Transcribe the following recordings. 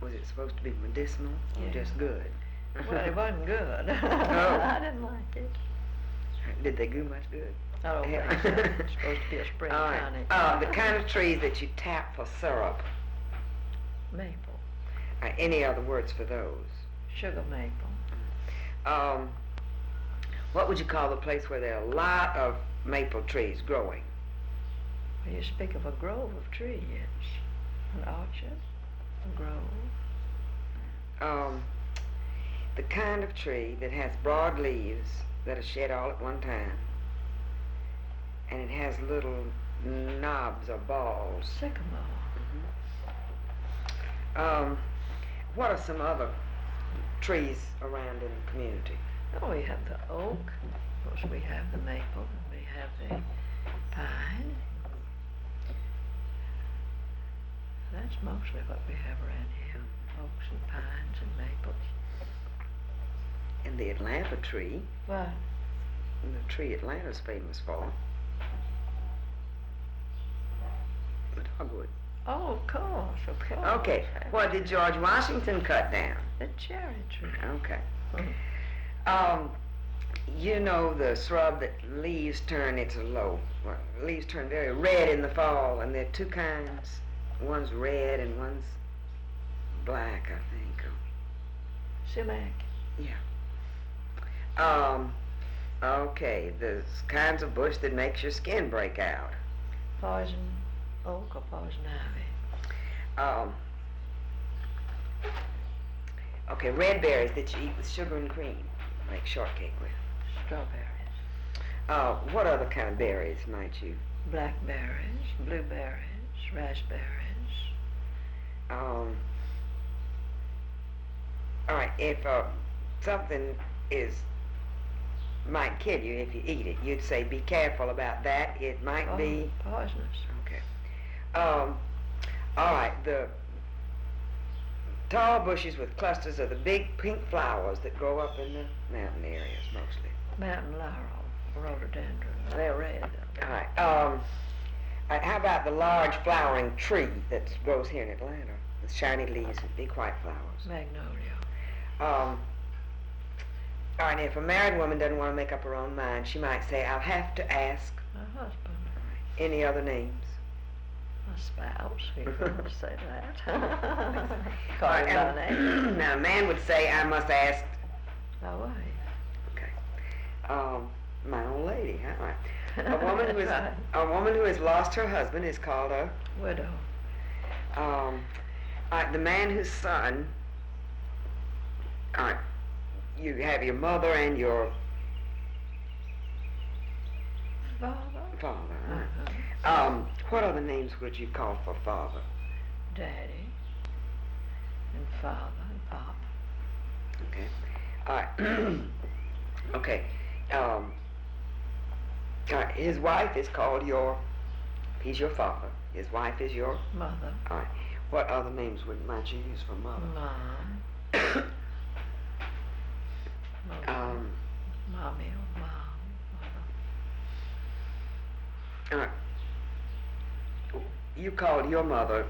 Was it supposed to be medicinal or Yeah. just good? Well, it wasn't good. Oh. I didn't like it. Did they do much good? I don't think so. It's supposed to be a spring All right. tonic. The kind of trees that you tap for syrup. Maple. Any other words for those? Sugar maple. What would you call the place where there are a lot of maple trees growing? Well, you speak of a grove of trees. An orchard. A grove. The kind of tree that has broad leaves that are shed all at one time, and it has little knobs or balls. Sycamore. What are some other trees around in the community? Oh, we have the oak. Of course, we have the maple. And we have the pine. That's mostly what we have around here. Oaks and pines and maples. And the Atlanta tree, What? the tree Atlanta's famous for, the dogwood. Oh, of course, of course. Okay, what did George Washington cut down? The cherry tree. Okay. Mhm. You know the shrub that leaves turn, leaves turn very red in the fall, and there are two kinds. One's red and one's black, I think. Sumac. Yeah. Okay, there's kinds of bush that makes your skin break out. Poison oak or poison ivy. Okay, red berries that you eat with sugar and cream, make shortcake with. Strawberries. What other kind of berries might you? Blackberries, blueberries, raspberries. All right, if something might kill you if you eat it, you'd say be careful about that. It might be poisonous. okay. All right, the tall bushes with clusters of the big pink flowers that grow up in the mountain areas mostly. Mountain laurel, rhododendron. They're red. All right. How about the large flowering tree that grows here in Atlanta with shiny leaves and big white flowers? Magnolia. All right, if a married woman doesn't want to make up her own mind, she might say, I'll have to ask. My husband. Any other names? My spouse. You're going to say that. All Call right, him by name. now, a man would say, I must ask. My wife. Okay. My old lady. All right. Right. A woman who has lost her husband is called a Widow. all right, the man whose son. All right. You have your mother and your Father. father. All right. Uh-huh. What other names would you call for father? Daddy. And father and pop. Okay. All right. Okay. All right. His wife is called he's your father. His wife is your Mother. All right. What other names might you use for mother? Mom. Mommy or mom. Mother. All right. You called your mother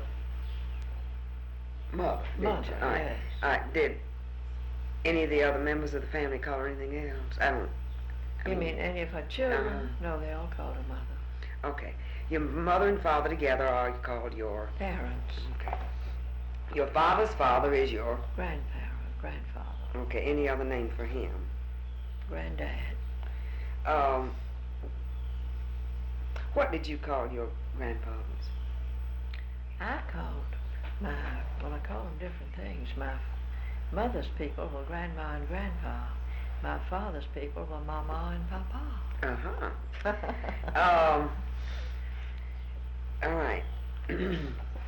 didn't you? Mother, All right. yes. All right. Did any of the other members of the family call her anything else? I You mean any of her children? Uh-huh. No, they all called her mother. Okay. Your mother and father together are called your Parents. Okay. Your father's father is your Grandfather. okay. Any other name for him? Granddad. What did you call your grandfathers? I called them different things. My mother's people were grandma and grandpa. My father's people were mama and papa. Uh-huh. All right.